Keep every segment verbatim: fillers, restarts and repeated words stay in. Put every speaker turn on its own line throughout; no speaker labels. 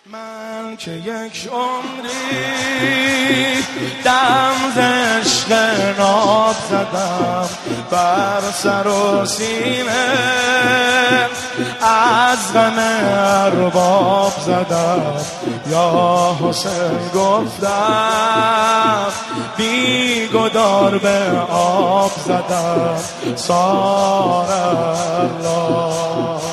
من که یک عمری دم ز عشق ناب زدم بر سر و سینه، از غم ارباب زدم یا حسین گفتم، بی گدار به آب زدم سار الله.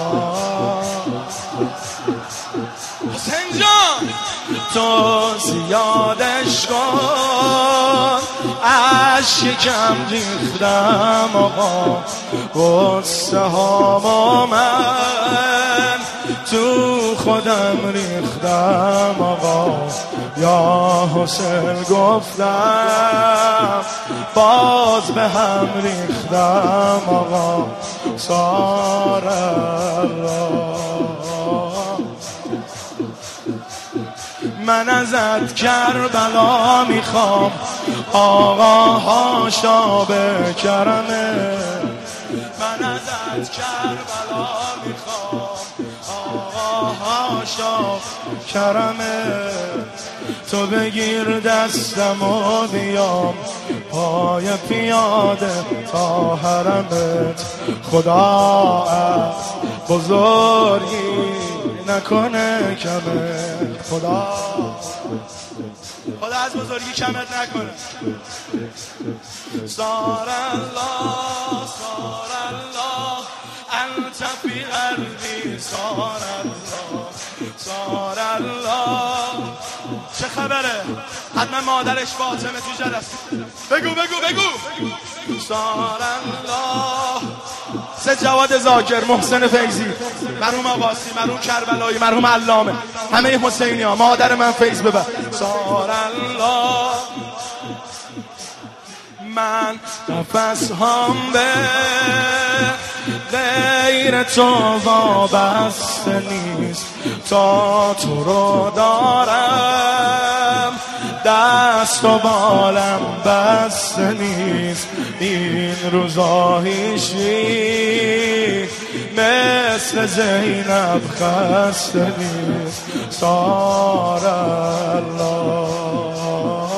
حسین جان تو زیادش کن، اشک کم ریختم آقا، غصه هامو من تو خودم ریختم آقا، یا حسین گفتم باز به هم ریختم آقا سار الله. من ازت کربلا میخوام آقا، هاشا به کرمه. من ازت کربلا میخوام آقا، هاشا کرمه. تو بگیر دستم و بیام پای پیاده تا حرمت، خدا از بزرگی نکنه کمت، خدا خدا از بزرگی کمت نکنه. سار الله سار الله انت فی قلبی، سار الله سار الله. چه خبره؟ حتما مادرش فاطمه تو جلسه. بگو بگو بگو سار الله. سید جواد ذاکر، محسن فیضی، مرحوم آقاسی، مرحوم کربلایی، مرحوم علامه، همه حسینی ها، مادر من فیض ببر. سار الله. من نفس هم به غیر تو وابسته نیست، تا تو رو دارم دست و بالم بسته نیست. این روزا هیچی مثل زینب خسته نیست. سار الله.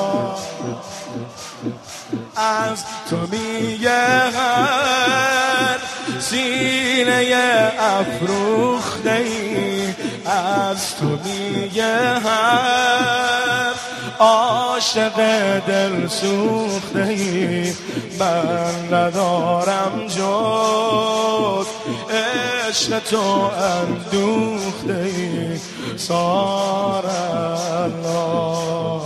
از تو میگه هر سینه افروخته ای، از تو میگه هر عاشق دل سوخته ای. من ندارم جز عشق تو اندوخته ای. سار الله.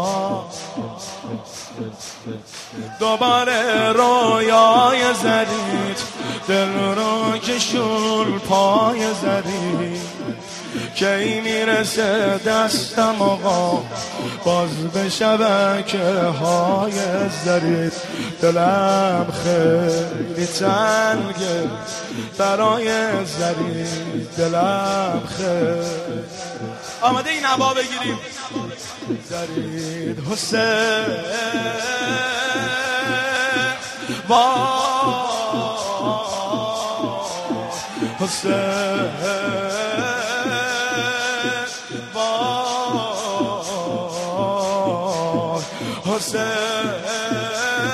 دوباره رویای زدید دل رو کشون پای زدید، کی میرسه دستم آقا باز به شبکه های زدید. دلم خیلی تنگه برای زدید، دلم خیلی. آماده این نوا بگیریم. زدید حسین وای حسین وای حسین